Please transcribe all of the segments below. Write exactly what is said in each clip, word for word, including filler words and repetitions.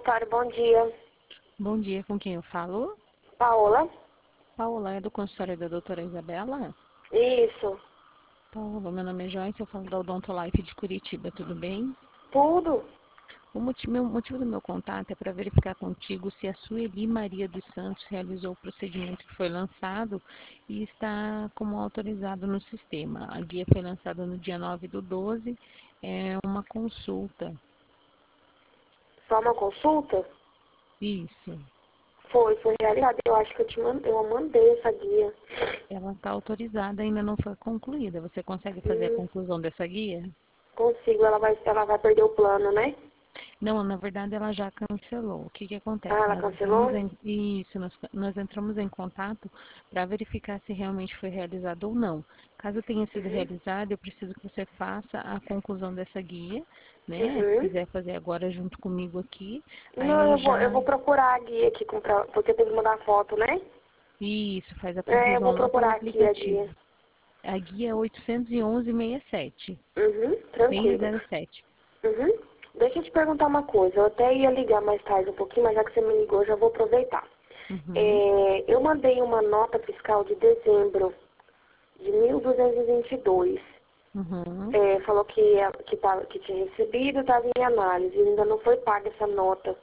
consultório, bom dia. Bom dia, com quem eu falo? Paola? Paola, é do consultório da doutora Isabela? Isso. Paola, meu nome é Joyce, eu falo da Odontolife de Curitiba, tudo bem? Tudo? O motivo, meu, motivo do meu contato é para verificar contigo se a Sueli Maria dos Santos realizou o procedimento que foi lançado e está como autorizado no sistema. A guia foi lançada no dia nove do doze, é uma consulta. Só uma consulta? Isso. Foi, foi realizada. Eu acho que eu te mandei, eu mandei essa guia. Ela está autorizada, ainda não foi concluída. Você consegue fazer a Hum, conclusão dessa guia? consigo, ela vai, ela vai perder o plano, né? Não, na verdade ela já cancelou. O que que acontece? Ah, ela Nós entramos cancelou? em, isso, nós, nós entramos em contato para verificar se realmente foi realizado ou não. Caso tenha sido Uhum. realizado, eu preciso que você faça a conclusão dessa guia, né? Se Uhum. quiser fazer agora junto comigo aqui, aí Não, eu eu vou, eu já, vou procurar a guia aqui, comprar, porque tem que mandar foto, né? isso, faz a É, eu conclusão vou lá pelo procurar aqui a aplicativo. guia. A guia é oitocentos e onze sessenta e sete, Uhum, tranquilo. seiscentos e sete. Uhum. Deixa eu te perguntar uma coisa. Eu até ia ligar mais tarde um pouquinho, mas já que você me ligou, eu já vou aproveitar. Uhum, É, eu mandei uma nota fiscal de dezembro de mil duzentos e vinte e dois. uhum. É, falou que, que, tava, que tinha recebido, estava em análise. Ainda não foi paga essa nota.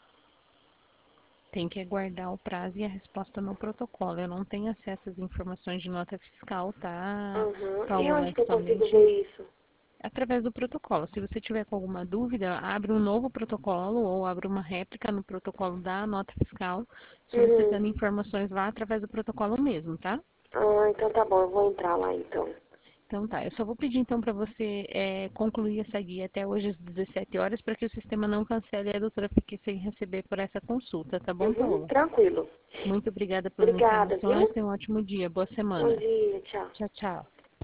Tem que aguardar o prazo e a resposta no protocolo. Eu não tenho acesso às informações de nota fiscal, tá, Uhum. E Paola? onde É que eu consigo somente ver isso? através do protocolo. Se você tiver com alguma dúvida, abre um novo protocolo ou abre uma réplica no protocolo da nota fiscal, Uhum. solicitando informações lá através do protocolo mesmo, tá? Ah, então tá bom, eu vou entrar lá então. Então tá, eu só vou pedir então para você é, concluir essa guia até hoje às dezessete horas para que o sistema não cancele e a doutora fique sem receber por essa consulta, tá bom, Uhum, Paola? tranquilo. Muito obrigada pelas Obrigada, informações, viu? tenha um ótimo dia, boa Bom semana. dia, tchau. Tchau, tchau.